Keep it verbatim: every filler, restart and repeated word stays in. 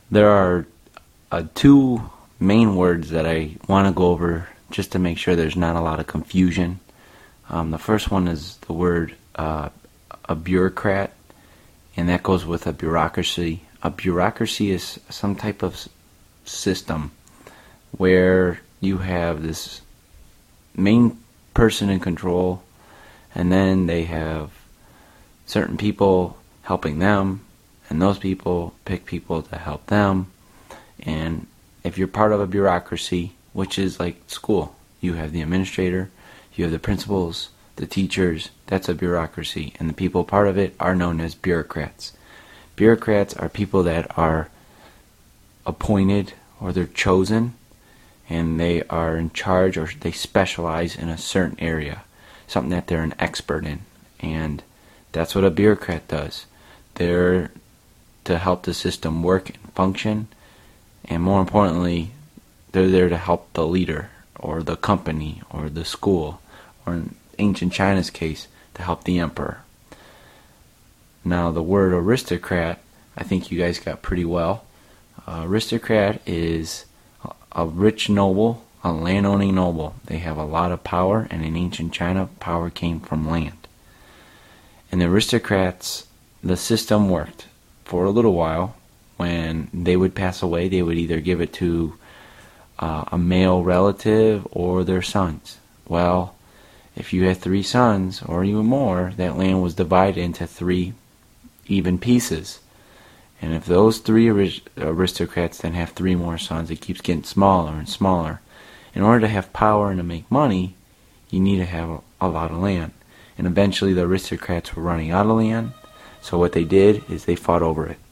There are uh, two main words that I want to go over just to make sure there's not a lot of confusion. Um, the first one is the word uh, a bureaucrat, and that goes with a bureaucracy. A bureaucracy is some type of s- system where you have this main person in control, and then they have certain people helping them, and those people pick people to help them. And if you're part of a bureaucracy, which is like school, you have the administrator, you have the principals, the teachers, that's a bureaucracy, and the people part of it are known as bureaucrats. Bureaucrats are people that are appointed or they're chosen, and they are in charge or they specialize in a certain area, something that they're an expert in. And that's what a bureaucrat does. They're to help the system work and function, and more importantly, they're there to help the leader or the company or the school, or in ancient China's case, to help the emperor. Now, the word aristocrat, I think you guys got pretty well. Uh, aristocrat is a rich noble, a land-owning noble. They have a lot of power, and in ancient China, power came from land. And the aristocrats, the system worked for a little while. When they would pass away, they would either give it to uh, a male relative or their sons. Well, if you had three sons, or even more, that land was divided into three even pieces. And if those three aristocrats then have three more sons, it keeps getting smaller and smaller. In order to have power and to make money, you need to have a lot of land. And eventually the aristocrats were running out of land, so what they did is they fought over it.